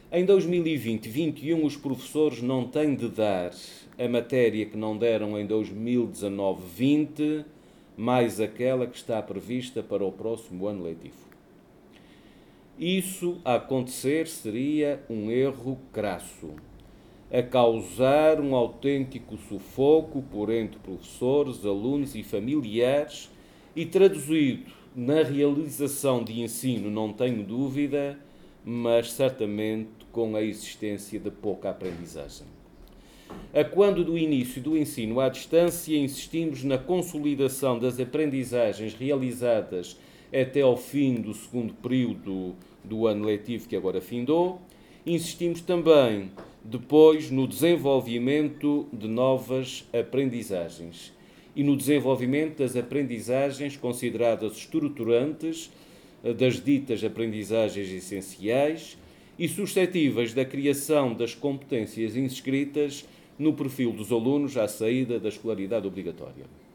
Em 2020-21, os professores não têm de dar a matéria que não deram em 2019-20, mais aquela que está prevista para o próximo ano letivo. Isso a acontecer seria um erro crasso, a causar um autêntico sufoco por entre professores, alunos e familiares e traduzido na realização de ensino, não tenho dúvida, mas certamente com a existência de pouca aprendizagem. A quando do início do ensino à distância, insistimos na consolidação das aprendizagens realizadas até ao fim do segundo período do ano letivo que agora findou. Insistimos também depois no desenvolvimento de novas aprendizagens e no desenvolvimento das aprendizagens consideradas estruturantes, das ditas aprendizagens essenciais e suscetíveis da criação das competências inscritas no perfil dos alunos à saída da escolaridade obrigatória.